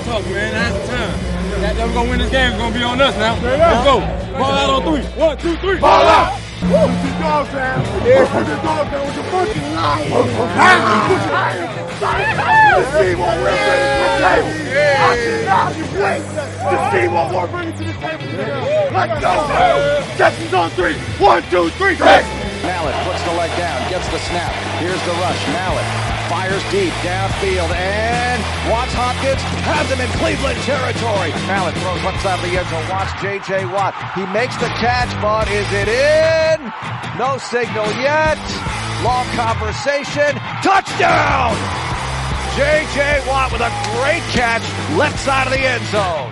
tough, man. That's the time. That we're going to win this game. It's going to be on us now. Let's go. Ball out on 3. 1, 2, 3. Ball out. Put your dog down. Yeah, put your dog down with your fucking line. Put your iron. The team won't bring it to the table. I cannot you wait. The team won't bring it to the table. Let's go. Texas on 3. 1, 2, 3. Texas. Mallett puts the leg down, gets the snap. Here's the rush. Mallett fires deep downfield, and Watts Hopkins has him in Cleveland territory. Mallett throws one side of the end zone. Watch J.J. Watt. He makes the catch, but is it in? No signal yet. Long conversation. Touchdown! J.J. Watt with a great catch, left side of the end zone.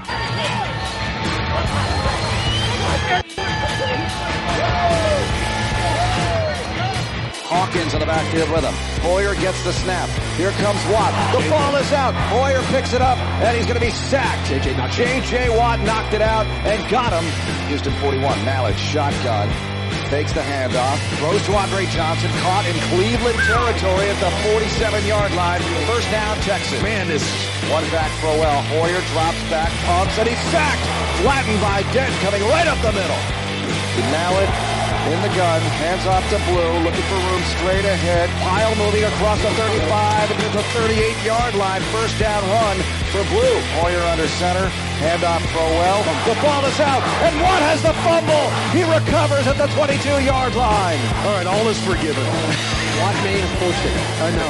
Hawkins in the backfield with him. Hoyer gets the snap. Here comes Watt. The ball is out. Hoyer picks it up, and he's going to be sacked. J.J. Watt knocked it out and got him. Houston 41. Mallett shotgun. Fakes the handoff. Throws to Andre Johnson. Caught in Cleveland territory at the 47-yard line. First down, Texas. Man, this one back for well. Hoyer drops back, pumps, and he's sacked. Flattened by Dent coming right up the middle. Mallett in the gun, hands off to Blue, looking for room straight ahead. Pyle moving across the 35 into the 38-yard line. First down run for Blue. Hoyer under center, handoff Crowell. The ball is out, and Watt has the fumble. He recovers at the 22-yard line. All right, all is forgiven. Watt may have forced it. No.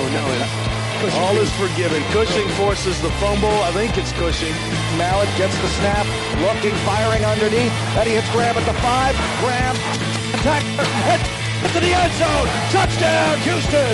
All is forgiven. Cushing forces the fumble. I think it's Cushing. Mallett gets the snap, looking, firing underneath, and he hits Graham at the 5. Graham, attack, hit to the end zone. Touchdown, Houston.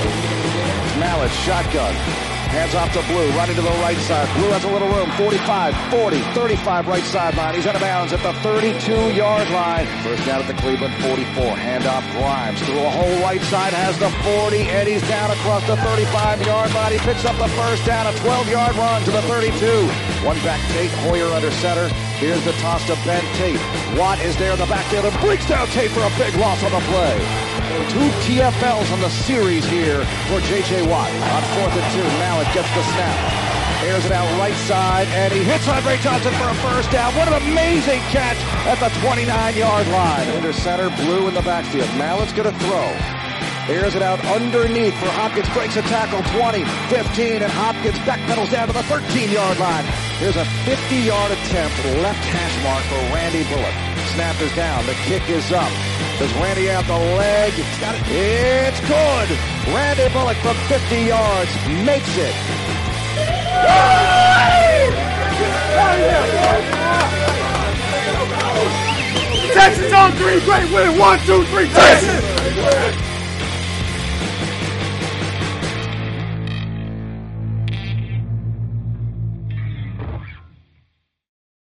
Mallett, shotgun. Hands off to Blue, running to the right side. Blue has a little room. 45, 40, 35 right sideline. He's out of bounds at the 32-yard line. First down at the Cleveland 44. Handoff Grimes through a whole right side. Has the 40, and he's down across the 35-yard line. He picks up the first down. A 12-yard run to the 32. One back Tate. Hoyer under center. Here's the toss to Ben Tate. Watt is there in the backfield and breaks down Tate for a big loss on the play. 2 TFLs on the series here for J.J. Watt. On 4th and 2, Mallett gets the snap. Airs it out right side, and he hits Andre Johnson for a first down. What an amazing catch at the 29-yard line. Under center, Blue in the backfield. Mallett's going to throw. Airs it out underneath for Hopkins. Breaks a tackle, 20, 15, and Hopkins backpedals down to the 13-yard line. Here's a 50-yard attempt, left hash mark for Randy Bullock. Snap is down. The kick is up. Does Randy have the leg? It's good. Randy Bullock from 50 yards makes it. Texas on 3. Great win. 1, 2, 3. Texas.